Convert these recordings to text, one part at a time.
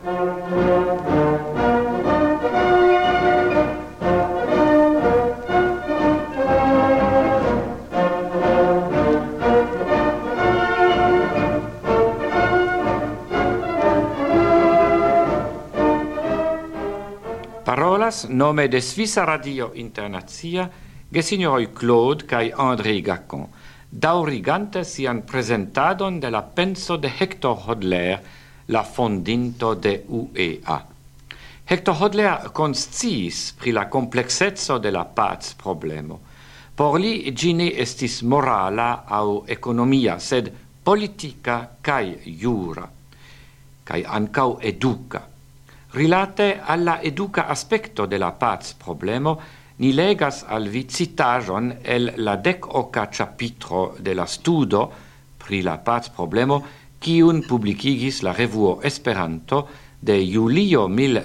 Parolas nome de Svisa Radio Internazia gesignoroi Claude kai André Gacon, daurigante sian presentadon de la penso de Hector Hodler, la fondinto de UEA. Hector Hodler consciis pri la complexezzo de la paz problemo. Por li gine estis morala au economia, sed politica kai jura, kai ancau educa. Rilate alla educa aspecto de la paz problemo, ni legas al vi citajon el la 10ª capitro de la studo pri la paz problemo, kiun publicigis la revuo Esperanto de julio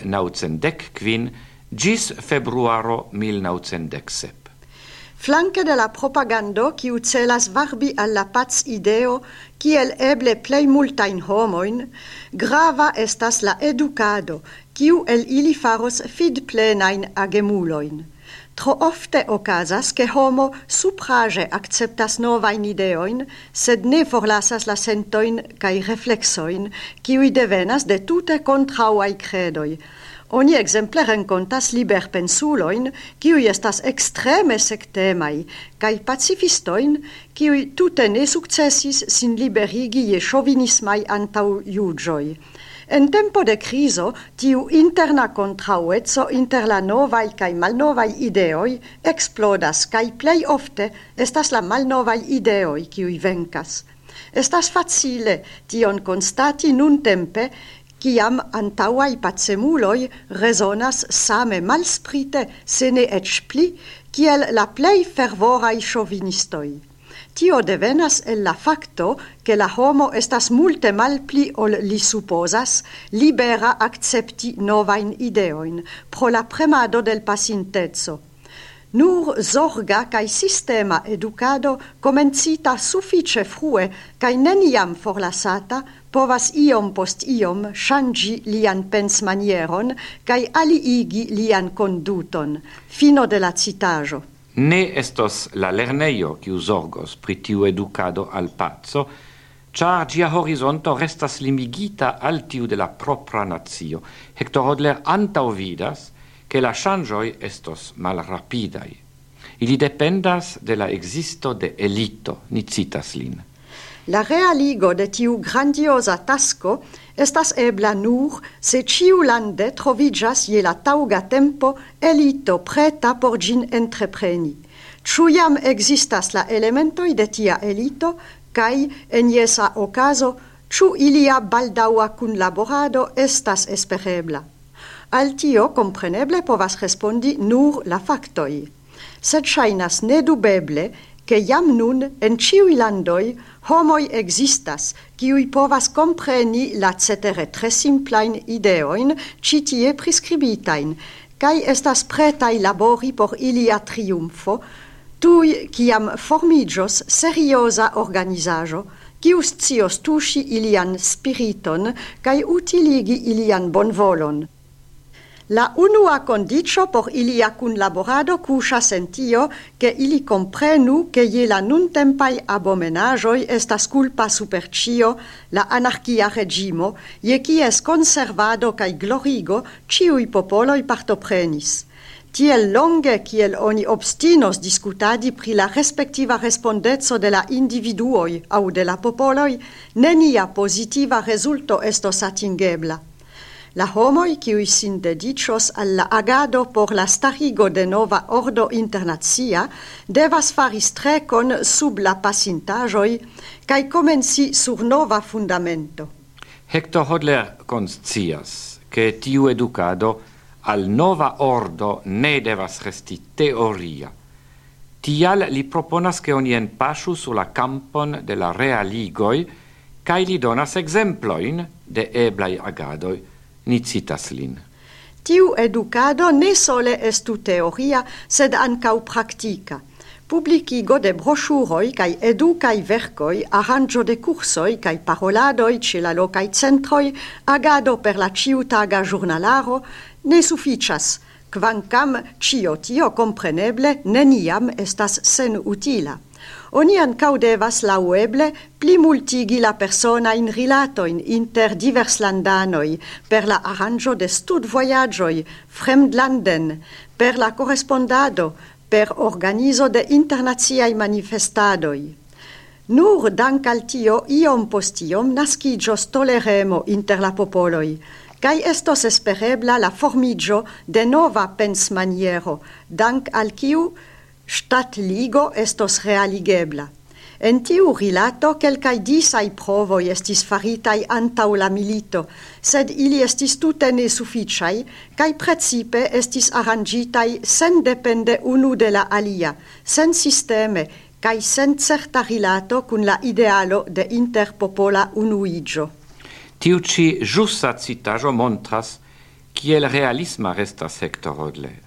1915 gis februaro 1917. Flanque de la propagando kiu celas varbi alla paz ideo, kiel eble plej multajn homojn, grava estas la edukado, kiu el ili faros fidplenajn agemulojn. Tro ofte okazas, ke homo supraĵe akceptas novajn ideojn, sed ne forlasas la sentojn kaj refleksojn, kiuj devenas de tute kontraŭaj kredoj. Oni exemple renkontas liberpensulojn, kiuj estas ekstreme sektemaj, kaj pacifistojn, kiuj tute ne sukcesis sin liberigi je ŝovinismaj antaŭjuĝoj. En tempo de krizo, tiu interna kontraŭeco inter la novaj kaj malnovaj ideoj eksplodas, kaj plej ofte estas la malnovaj ideoj, kiuj venkas. Estas facile tion konstati nuntempe, kiam antaŭaj pacemuloj rezonas same malsprite, se ne eĉ pli, kiel la plej fervoraj ŝovinistoj. Tio devenas el la fakto, ke la homo estas multe malpli ol li supozas, libera akcepti novajn ideojn, pro la premado del pasinteco. Nur zorga kaj sistema edukado komencita sufiĉe frue kaj neniam forlasata povas iom post iom ŝanĝi lian pensmanieron kaj aliigi lian konduton. Fino de la citaĵo. Ne estos la lernejo kiu zorgos pri tiu edukado al paco, ĉar ĝia horizonto restas limigita al tiu de la propra nacio. Hector Hodler antaŭvidas che la ŝanĝoj estos malrapidaj. Ili dependas de la existo de elito, ni citas lin. La realigo de tiu grandiosa tasko estas ebla nur se ĉiu lande troviĝas je la taŭga tempo elito preta por ĝin entrepreni. Ĉu jam ekzistas la elementoj de tia elito kaj en jesa okazo ĉu ilia baldaŭa kunlaborado estas esperebla? Al tio compreneble povas respondi nur la faktoj. Sed ŝajnas nedubeble, ke jam nun en ĉiuj landoj homoj ekzistas, kiuj povas kompreni la cetere tre simplajn ideojn ĉi tie priskribitajn, kaj estas pretaj labori por ilia triumfo, tuj kiam formiĝos serioza organizaĵo, kiu scios tuŝi ilian spiriton kaj utiligi ilian bonvolon. La unua condicio por ilia kunlaborado kuŝas en tio, ke ili komprenu, ke je la nuntempaj abomenaĵoj estas kulpa super ĉio la anarkia reĝimo, je kies konservado kaj glorigo ĉiuj popoloj partoprenis. Tiel longe kiel oni obstinos diskutadi pri la respektiva respondeco de la individuoj aŭ de la popoloj, nenia pozitiva rezulto estos atingebla. La homoj, kiuj sin dediĉos al la agado por la starigo de nova ordo internacia, devas fari strekon sub la pasintaĵoj kaj komenci sur nova fundamento. Hector Hodler konscias, ke tiu edukado al nova ordo ne devas resti teoria. Tial li proponas ke oni enpaŝu sur la kampon de la realigoj kaj li donas ekzemplojn de eblaj agadoj. Ni citas lin. Tiu edukado ne sole estu teoria, sed ankaŭ praktika. publicigo de broŝuroj kaj edukaj verkoj, aranĝo de kursoj kaj paroladoj ĉe la lokaj centroj, agado per la ĉiutaga ĵurnalaro ne sufiĉas, kvankam ĉio tio kompreneble neniam estas senutila. Oni ankaŭ devas laŭeble plimultigi la personajn rilatojn inter diverslandanoj per la aranĝo de studvojaĝoj fremdlanden, per la korespondado, per organizo de internaciaj manifestadoj. Nur dank al tio iom post iom naskiĝos toleremo inter la popoloj, kaj estos esperebla la formiĝo de nova pensmaniero, dank al kiu ŝtatligo estos realigebla. En tiu rilato kelkaj disaj provoj estis faritaj antaŭ la milito, sed ili estis tute nesufiĉaj kaj precipe estis aranĝitaj sendepende unu de la alia, sensisteme kaj sen certa rilato kun la idealo de interpopola unuiĝo. Tiu ĉi ĵusa citaĵo montras, kiel realisma restas Hector Hodler.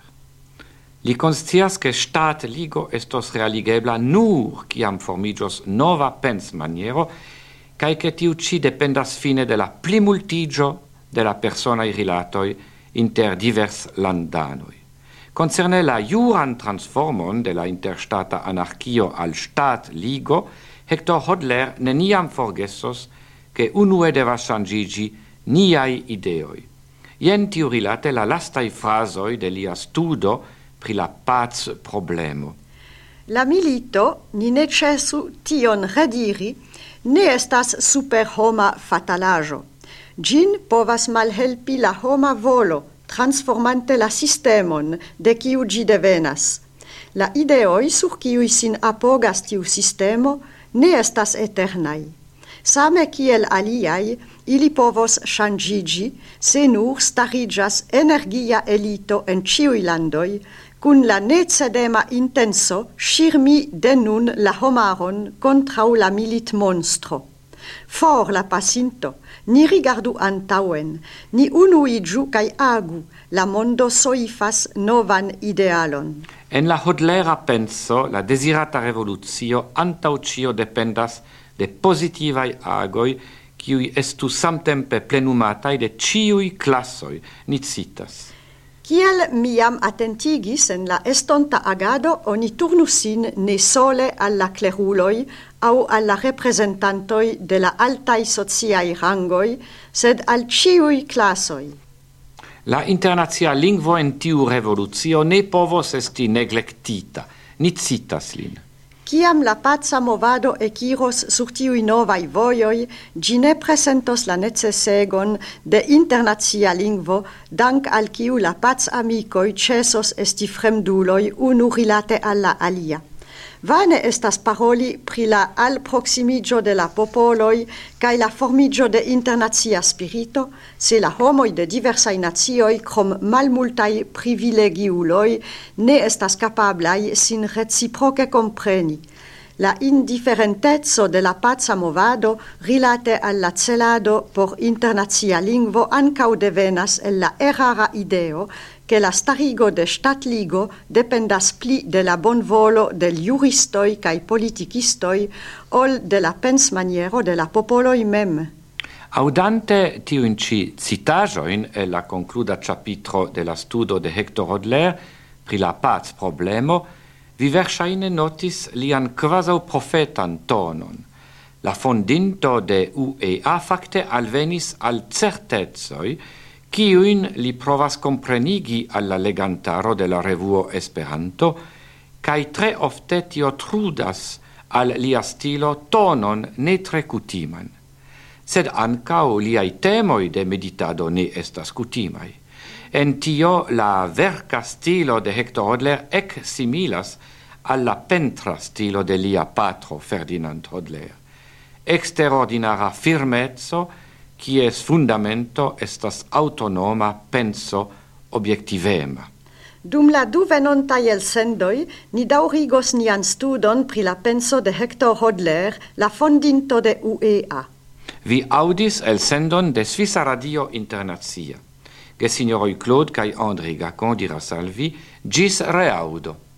Li konscias ke ŝtatligo estos realigebla nur kiam formiĝos nova pensmaniero kaj ke tiu ĉi dependas fine de la plimultiĝo de la personaj rilatoj inter diverslandanoj. Koncerne la juran transformon de la interŝtata anarkio al ŝtatligo, Hector Hodler neniam forgesos ke unue devas ŝanĝiĝi niaj ideoj. Jen tiurilate la lastaj frazoj de lia studo pri la pac problemo. La milito, ni ne ĉesu tion rediri, ne estas superhoma fatalaĵo. Ĝin povas malhelpi la homa volo, transformante la sistemon de kiu ĝi devenas. La ideoj, sur kiuj sin apogas tiu sistemo, ne estas eternaj. Same kiel aliaj, ili povos ŝanĝiĝi, se nur stariĝas energia elito en ĉiuj landoj, kun la necedema intenso ŝirmi de nun la homaron kontraŭ la militmonstro. For la pasinto, ni rigardu antaŭen, ni unuiĝu kaj agu, la mondo soifas novan idealon. En la hodlera penso, la desirata revolucio antaŭ ĉio dependas de pozitivaj agoj, kiuj estu samtempe plenumataj de ĉiuj klasoj, ni citas. Kiel mi jam atentigis en la estonta agado, oni turnu sin ne sole al la kleruloj aŭ al la reprezentantoj de la altaj sociaj rangoj, sed al ĉiuj klasoj. La internacia lingvo en tiu revolucio ne povos esti neglektita, ni citas lin. Kiam la paca movado ekiros sur tiuj novaj vojoj, ĝi ne presentos la necesegon de internacia lingvo, dank al kiu la pacamikoj ĉesos esti fremduloj unu rilate al la alia. Vane estas paroli pri la alproksimiĝo de la popoloj kaj la formiĝo de internacia spirito, se la homoj de diversaj nacioj krom malmultaj privilegiuloj ne estas kapablaj sin reciproke kompreni. La indiferenteco de la paca movado rilate al la celado por internacia lingvo ankaŭ devenas el la erara ideo che la starigo de ŝtatligo dependas pli de la bonvolo de juristoj kaj politikistoj ol de la pensmaniero de la popoloj mem. Audante tiujn ĉi citaĵojn el la konkluda ĉapitro de la studo de Hector Hodler pri la pac problemo, vi verŝajne notis lian kvazaŭ profetan tonon. La fondinto de UEA fakte alvenis al certecoj, kiujn li provas komprenigi al la legantaro de la revuo Esperanto, kaj tre ofte tio trudas al lia stilo tonon ne tre kutiman. Sed ankaŭ liaj temoj de meditado ne estas kutimaj. En tio la verka stilo de Hector Hodler ec similas al la pentra stilo de lia patro Ferdinand Hodler. Extraordinara firmezzo, kies fundamento estas autonoma penso objektivema. Dum la du venontaj elsendoj ni daŭrigos nian studon pri la penso de Hector Hodler, la fondinto de UEA. Vi audis elsendon de Svisa Radio Internacia. Gesignoroj Claude kaj André Gacon diras al vi, ĝis reaŭdo.